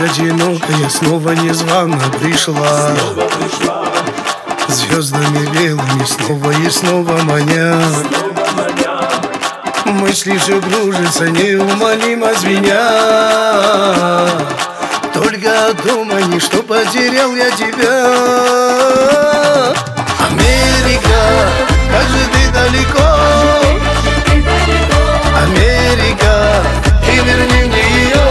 одинокая снова незвано пришла, звездами белыми снова и снова маня. Мысли все кружатся, неумолимо звеня. Только о том они, что потерял я тебя. Америка, как же ты далеко. Америка, и верни мне ее.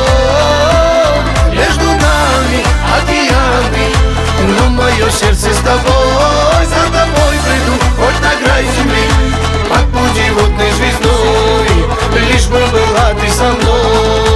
Между нами океаны, но мое сердце с тобой. За тобой приду, хоть на край земли, под путеводной звездой, лишь бы была ты со мной.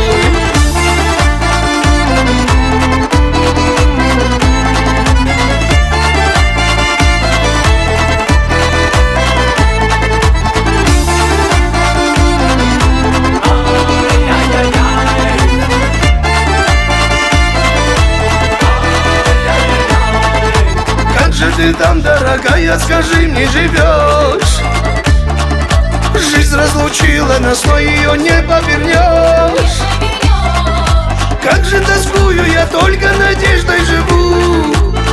Как же ты там, дорогая, скажи мне, живешь? Жизнь разлучила нас, но ее не повернешь. Как же тоскую я, только надеждой живу,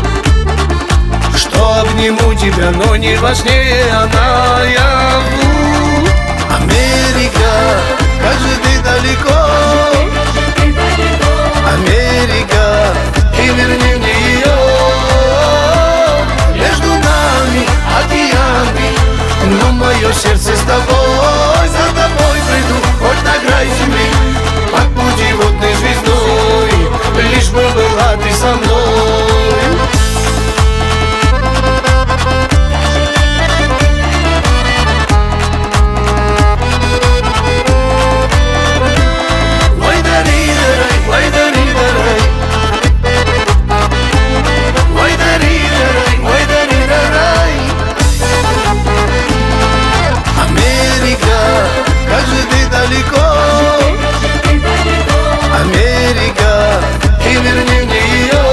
что обниму тебя, но не во сне, а наяву. Америка, как же ты далеко. Америка, и верни мне ее. Между нами океаны, но мое сердце с тобой. За тобой приду, хоть на край земли, под путеводной звездой, лишь бы была ты со мной. Америка, и верни мне ее.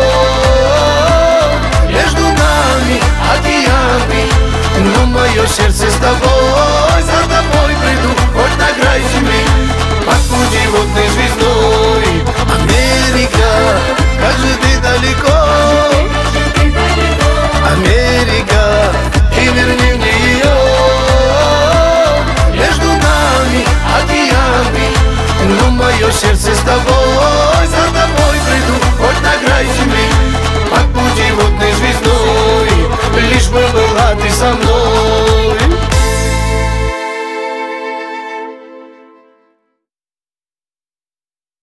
Между нами океаны, но мое сердце с тобой. За тобой приду, хоть на край земли, под путеводной звездой. Америка, как же ты далеко. Америка, и верни мне ее. Между нами океаны, но мое сердце с тобой.